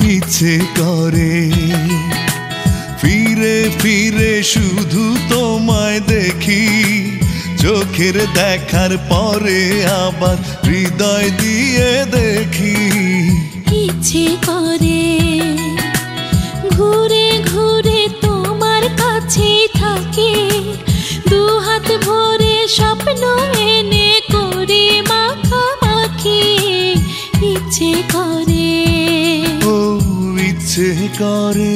ইচ্ছে করে ফিরে ফিরে শুধু তোমায় দেখি, চোখের দেখার পরে আবার হৃদয় দিয়ে দেখি। ইচ্ছে করে ঘুরে ঘুরে তোমার কাছে থাকি, দু হাত ভরে স্বপ্ন এনে করি মাখামাখি। ইচ্ছে করে, ও ইচ্ছে করে।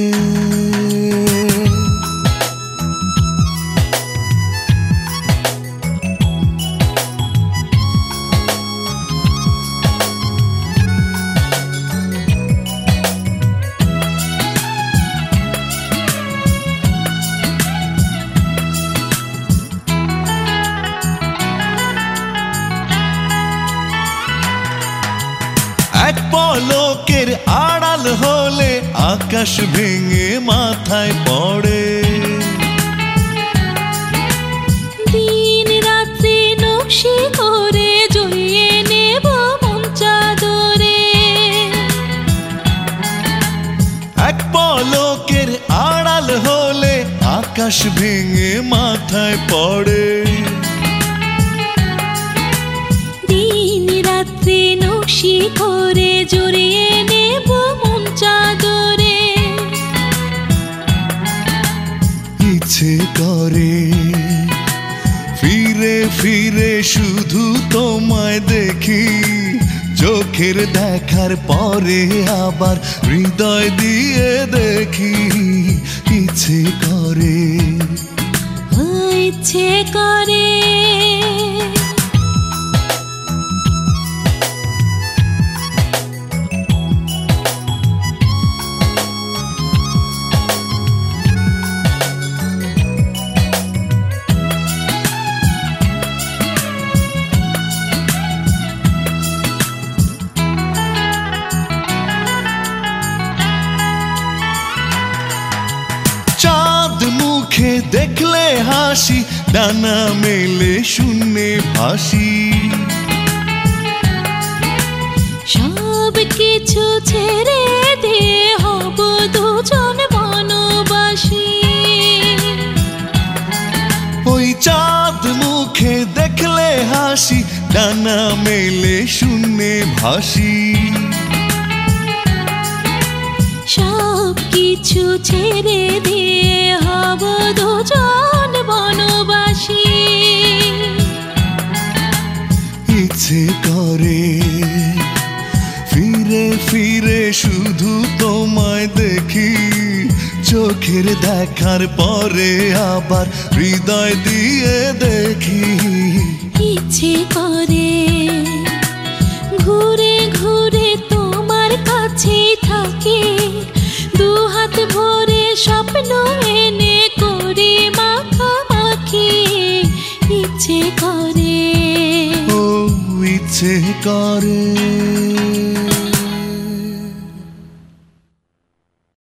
এক পলকের আড়াল হলে আকাশ ভেঙে মাথায় পড়ে, দিন রাত্রি নকশি করে জড়িয়ে নেব মন চাদরে। এক পলকের আড়াল হলে আকাশ ভেঙে মাথায় পড়ে, দিন রাত্রি নকশি করে জড়িয়ে নেব মন চাদরে। ইচ্ছে করে ফিরে ফিরে শুধু তোমায় দেখি, চোখের দেখার পরে আবার হৃদয় দিয়ে দেখি। ইচ্ছে করে, ইচ্ছে করে। চাঁদ মুখে দেখলে হাসি, ডানা মেলে শূন্যে ভাসি। সব কিছু ছেড়ে দিয়ে হব দুজন বনবাসী। ওই চাঁদ মুখে দেখলে হাসি, ডানা মেলে শূন্যে ভাসি। সব কিছু ছেড়ে দিয়ে হব দুজন বনবাসী। ইচ্ছে করে ফিরে ফিরে শুধু তোমায় দেখি, চোখের দেখার পরে আবার হৃদয় দিয়ে দেখি। ইচ্ছে করে ঘুরে ঘুরে তোমার কাছে থাকি, দু হাত ভরে স্বপ্ন এনে করি মাখামাখি। ইচ্ছে করে, ও ইচ্ছে করে।